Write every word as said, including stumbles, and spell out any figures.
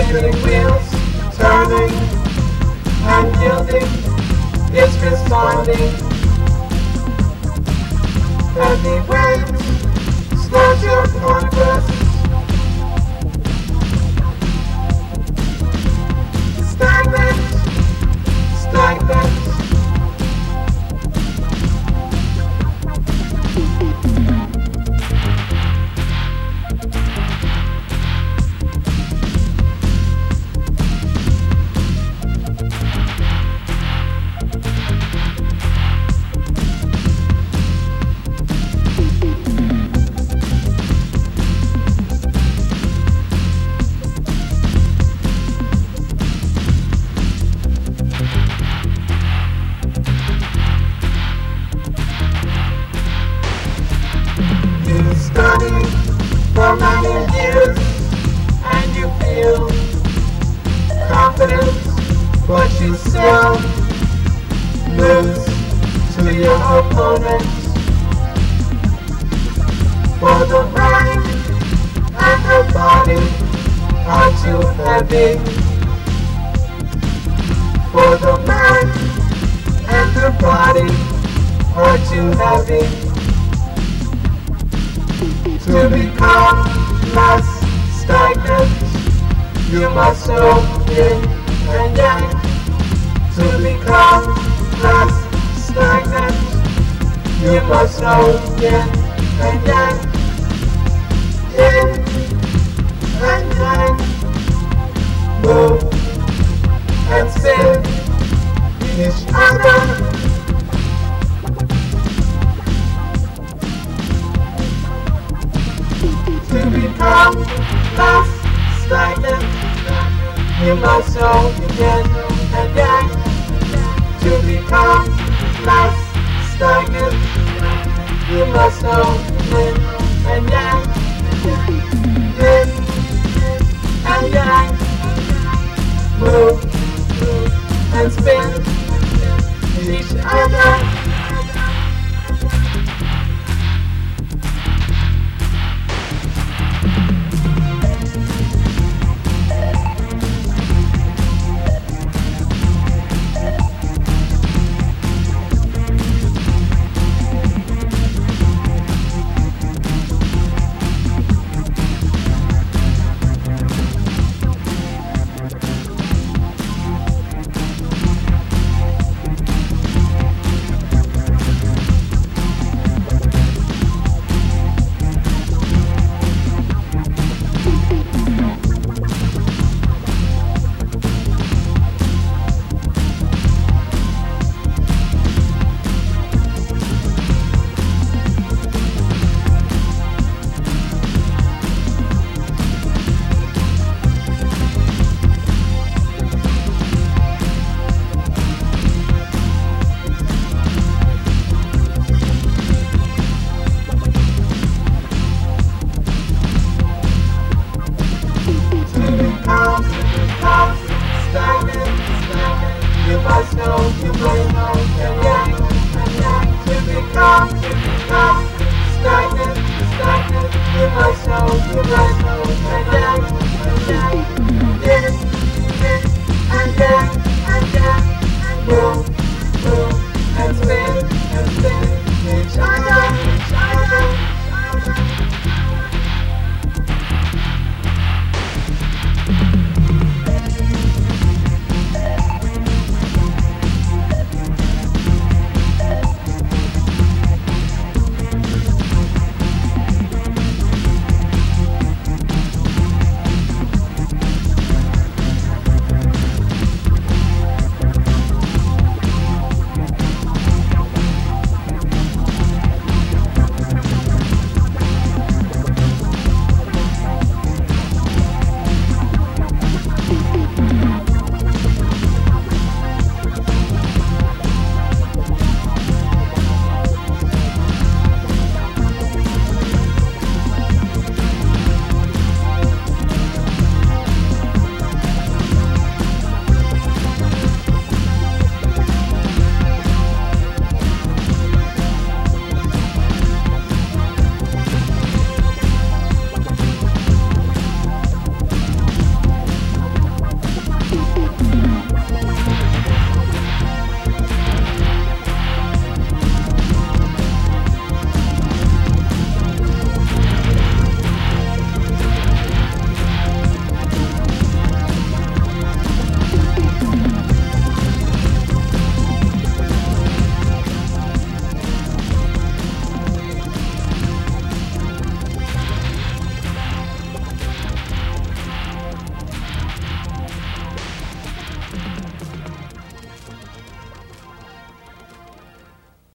spinning wheels, turning and yielding, it's responding. Heavy waves slows your progress. Stagnant, stagnant. You study for many years and you feel confidence, but you still lose to your opponents. For the mind and the body are too heavy. For the mind and the body are too heavy. To become less stagnant, you must know yin and yang. To become less stagnant, you must know yin and yang. Yin and yang, move and spin each other. To become less stagnant, you must know yin and yang. To become less stagnant, you must know yin and yang. Yin and yang, move and spin each other. You must know, you must know, and yang, and yang. To become, to become stagnant, stagnant. You must know, you must know, and yang, and yang. Yin